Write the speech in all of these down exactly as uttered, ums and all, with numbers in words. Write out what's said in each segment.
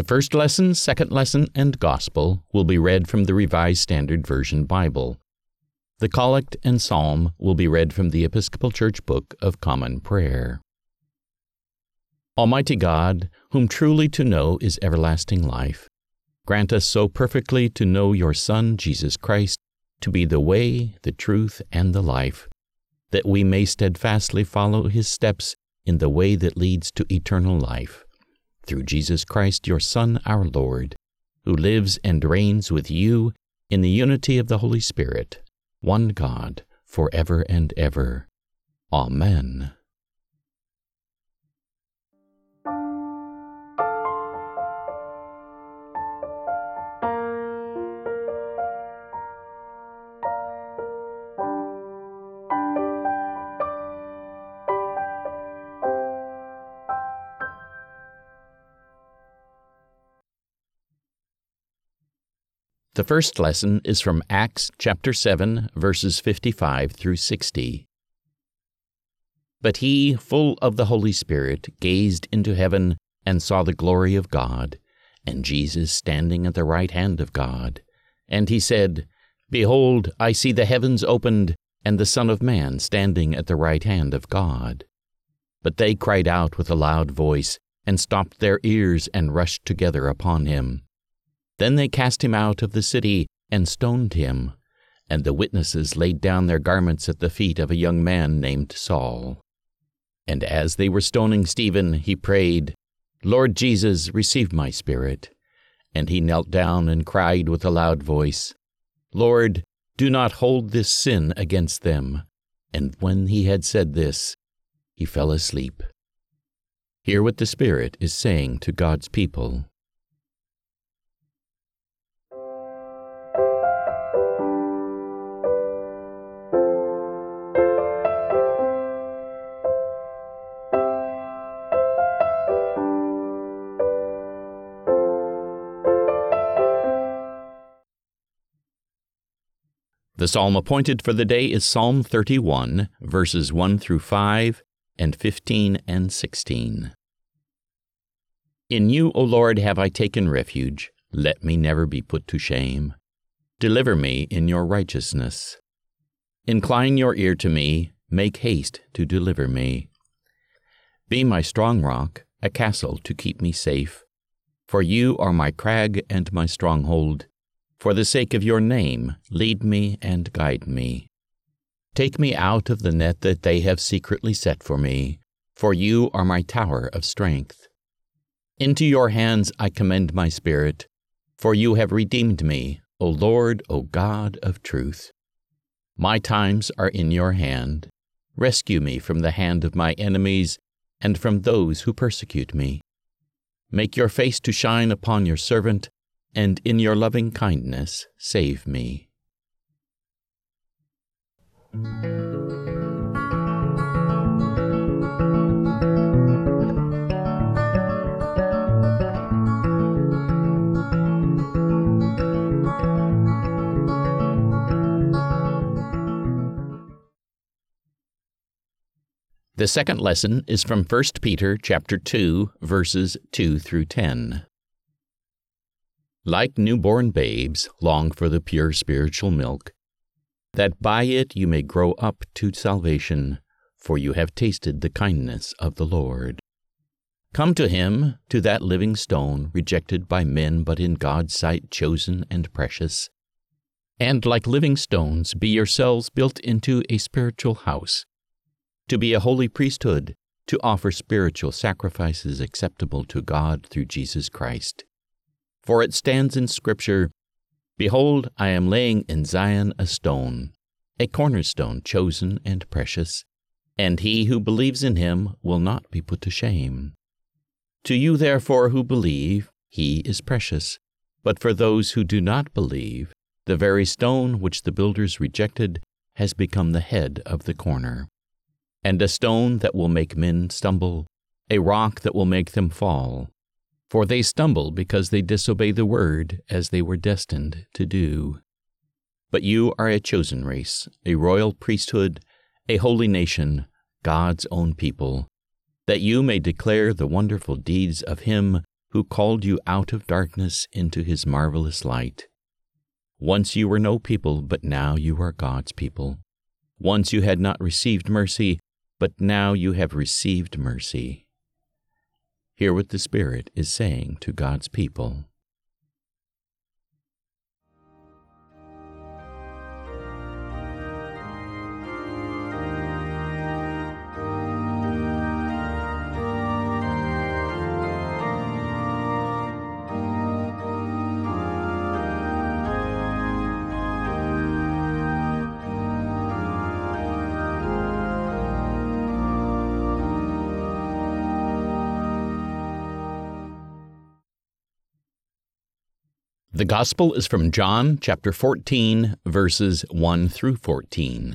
The first lesson, second lesson, and gospel will be read from the Revised Standard Version Bible. The collect and psalm will be read from the Episcopal Church Book of Common Prayer. Almighty God, whom truly to know is everlasting life, grant us so perfectly to know your Son, Jesus Christ, to be the way, the truth, and the life, that we may steadfastly follow his steps in the way that leads to eternal life. Through Jesus Christ, your Son, our Lord, who lives and reigns with you in the unity of the Holy Spirit, one God, forever and ever. Amen. The first lesson is from Acts chapter seven, verses fifty-five through sixty. But he, full of the Holy Spirit, gazed into heaven and saw the glory of God, and Jesus standing at the right hand of God. And he said, Behold, I see the heavens opened, and the Son of Man standing at the right hand of God. But they cried out with a loud voice, and stopped their ears, and rushed together upon him. Then they cast him out of the city and stoned him, and the witnesses laid down their garments at the feet of a young man named Saul. And as they were stoning Stephen, he prayed, Lord Jesus, receive my spirit. And he knelt down and cried with a loud voice, Lord, do not hold this sin against them. And when he had said this, he fell asleep. Hear what the Spirit is saying to God's people. The psalm appointed for the day is Psalm thirty-one, verses one through five, and fifteen and sixteen. In you, O Lord, have I taken refuge. Let me never be put to shame. Deliver me in your righteousness. Incline your ear to me. Make haste to deliver me. Be my strong rock, a castle to keep me safe. For you are my crag and my stronghold. For the sake of your name, lead me and guide me. Take me out of the net that they have secretly set for me, for you are my tower of strength. Into your hands I commend my spirit, for you have redeemed me, O Lord, O God of truth. My times are in your hand. Rescue me from the hand of my enemies and from those who persecute me. Make your face to shine upon your servant, and in your loving kindness save me. The second lesson is from First Peter chapter two, verses two through ten. Like newborn babes, long for the pure spiritual milk, that by it you may grow up to salvation, for you have tasted the kindness of the Lord. Come to him, to that living stone, rejected by men but in God's sight chosen and precious, and like living stones be yourselves built into a spiritual house, to be a holy priesthood, to offer spiritual sacrifices acceptable to God through Jesus Christ. For it stands in Scripture, Behold, I am laying in Zion a stone, a cornerstone chosen and precious, and he who believes in him will not be put to shame. To you therefore who believe, he is precious, but for those who do not believe, the very stone which the builders rejected has become the head of the corner, and a stone that will make men stumble, a rock that will make them fall. For they stumble because they disobey the word as they were destined to do. But you are a chosen race, a royal priesthood, a holy nation, God's own people, that you may declare the wonderful deeds of him who called you out of darkness into his marvelous light. Once you were no people, but now you are God's people. Once you had not received mercy, but now you have received mercy. Hear what the Spirit is saying to God's people. The Gospel is from John chapter fourteen, verses one through fourteen.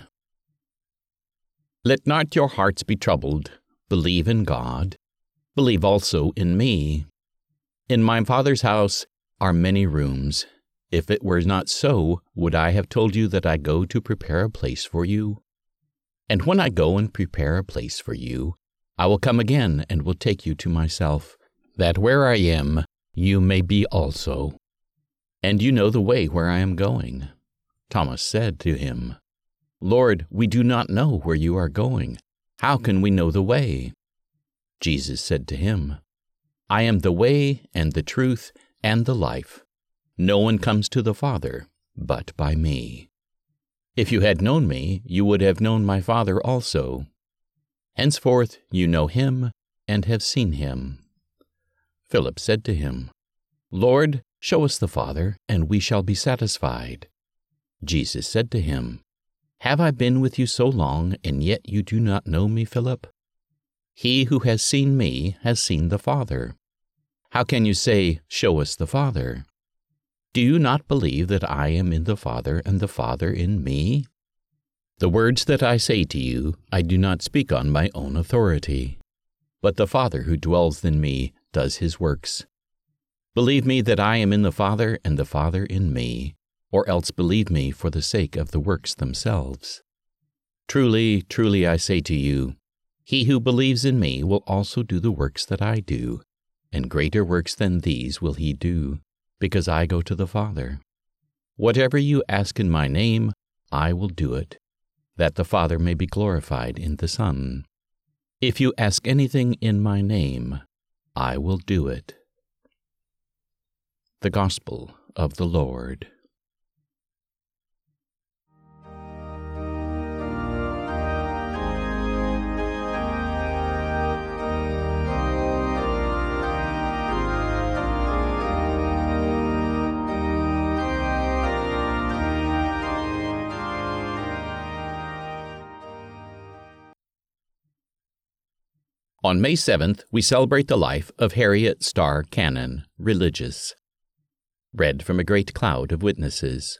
Let not your hearts be troubled. Believe in God. Believe also in me. In my Father's house are many rooms. If it were not so, would I have told you that I go to prepare a place for you? And when I go and prepare a place for you, I will come again and will take you to myself, that where I am, you may be also. And you know the way where I am going. Thomas said to him, Lord, we do not know where you are going. How can we know the way? Jesus said to him, I am the way and the truth and the life. No one comes to the Father but by me. If you had known me, you would have known my Father also. Henceforth you know him and have seen him. Philip said to him, Lord, show us the Father, and we shall be satisfied. Jesus said to him, Have I been with you so long, and yet you do not know me, Philip? He who has seen me has seen the Father. How can you say, Show us the Father? Do you not believe that I am in the Father, and the Father in me? The words that I say to you, I do not speak on my own authority, but the Father who dwells in me does his works. Believe me that I am in the Father and the Father in me, or else believe me for the sake of the works themselves. Truly, truly I say to you, he who believes in me will also do the works that I do, and greater works than these will he do, because I go to the Father. Whatever you ask in my name, I will do it, that the Father may be glorified in the Son. If you ask anything in my name, I will do it. The Gospel of the Lord. On May seventh, we celebrate the life of Harriet Starr Cannon, religious. Read from a great cloud of witnesses.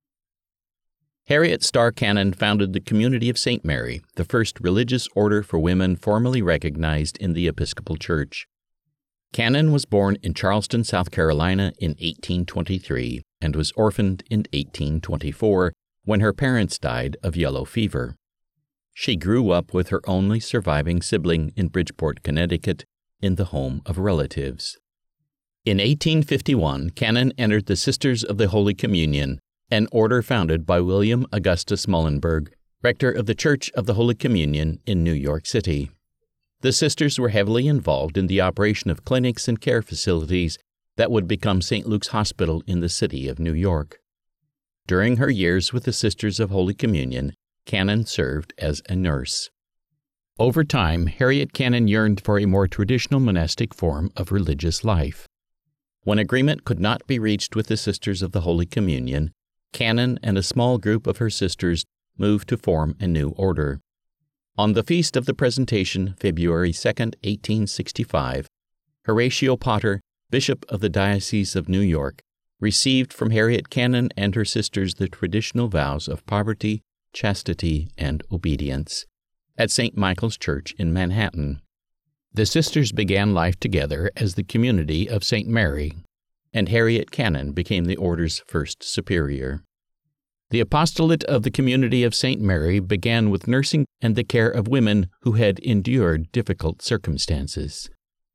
Harriet Starr Cannon founded the Community of Saint Mary, the first religious order for women formally recognized in the Episcopal Church. Cannon was born in Charleston, South Carolina in eighteen twenty-three and was orphaned in eighteen twenty-four when her parents died of yellow fever. She grew up with her only surviving sibling in Bridgeport, Connecticut, in the home of relatives. In eighteen fifty-one, Cannon entered the Sisters of the Holy Communion, an order founded by William Augustus Muhlenberg, rector of the Church of the Holy Communion in New York City. The sisters were heavily involved in the operation of clinics and care facilities that would become Saint Luke's Hospital in the city of New York. During her years with the Sisters of Holy Communion, Cannon served as a nurse. Over time, Harriet Cannon yearned for a more traditional monastic form of religious life. When agreement could not be reached with the Sisters of the Holy Communion, Cannon and a small group of her sisters moved to form a new order. On the feast of the Presentation, February second, eighteen sixty-five, Horatio Potter, Bishop of the Diocese of New York, received from Harriet Cannon and her sisters the traditional vows of poverty, chastity, and obedience at Saint Michael's Church in Manhattan. The sisters began life together as the Community of Saint Mary, and Harriet Cannon became the order's first superior. The apostolate of the Community of Saint Mary began with nursing and the care of women who had endured difficult circumstances.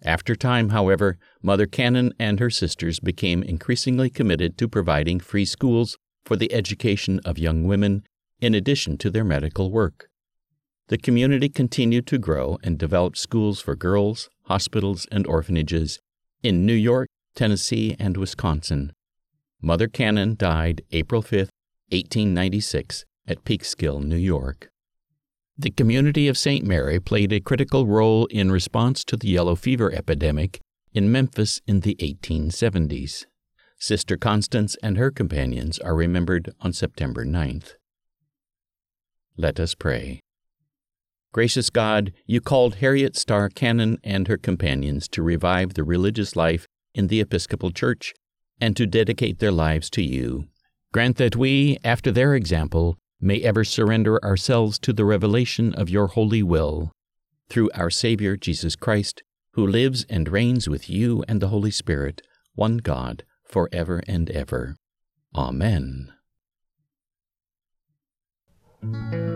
After time, however, Mother Cannon and her sisters became increasingly committed to providing free schools for the education of young women in addition to their medical work. The community continued to grow and developed schools for girls, hospitals, and orphanages in New York, Tennessee, and Wisconsin. Mother Cannon died April fifth, eighteen ninety-six, at Peekskill, New York. The community of Saint Mary played a critical role in response to the yellow fever epidemic in Memphis in the eighteen seventies. Sister Constance and her companions are remembered on September ninth. Let us pray. Gracious God, you called Harriet Starr Cannon and her companions to revive the religious life in the Episcopal Church and to dedicate their lives to you. Grant that we, after their example, may ever surrender ourselves to the revelation of your holy will. Through our Savior Jesus Christ, who lives and reigns with you and the Holy Spirit, one God, forever and ever. Amen.